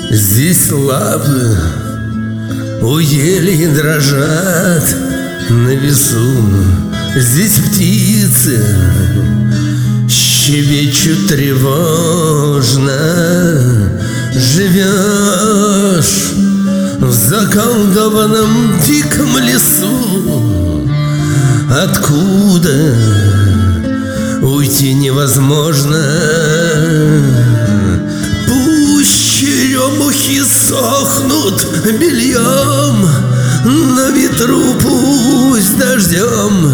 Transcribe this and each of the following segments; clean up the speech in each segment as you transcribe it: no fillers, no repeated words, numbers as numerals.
Здесь лапы у ели дрожат на весу. Здесь птицы щебечут тревожно. Живешь в заколдованном диком лесу, откуда уйти невозможно. Пусть черемухи сохнут бельем на ветру, пусть дождем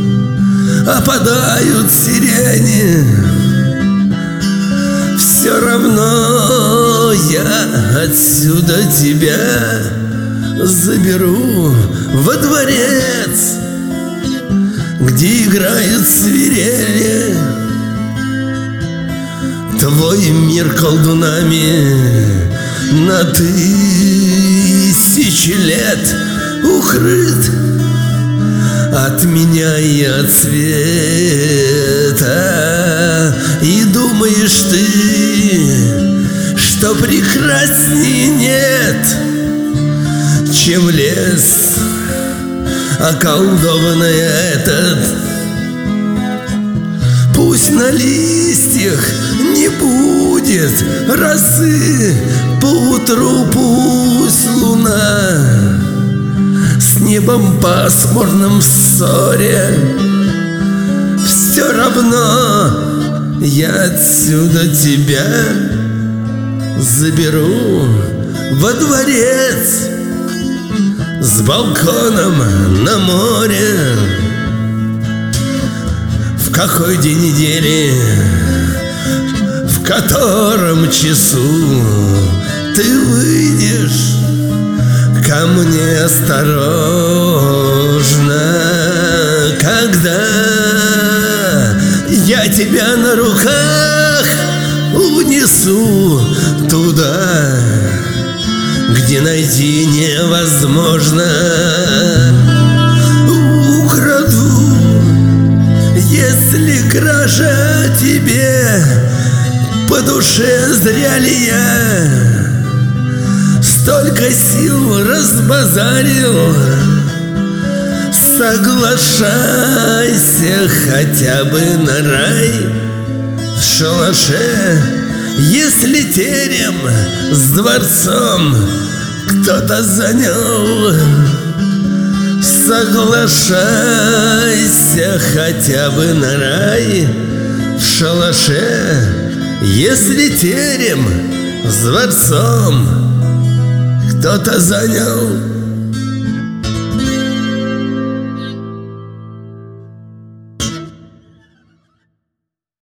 опадают сирени, все равно я отсюда тебя заберу во дворец, где играет свирели. Твой мир колдунами на тысячи лет укрыт от меня и от света. И думаешь ты, что прекрасней нет, чем лес околдованный этот. Пусть на листьях не будет росы поутру, пусть луна с небом пасмурным в ссоре, все равно я отсюда тебя заберу во дворец с балконом на море. В какой день недели, в котором часу ты выйдешь ко мне осторожно, когда я тебя на руках унесу туда, где найти невозможно. Украду, если кража тебе по душе, зря ли я столько сил разбазарил. Соглашайся хотя бы на рай в шалаше, если терем с дворцом кто-то занял. Соглашайся хотя бы на рай в шалаше, если терем с дворцом кто-то занял.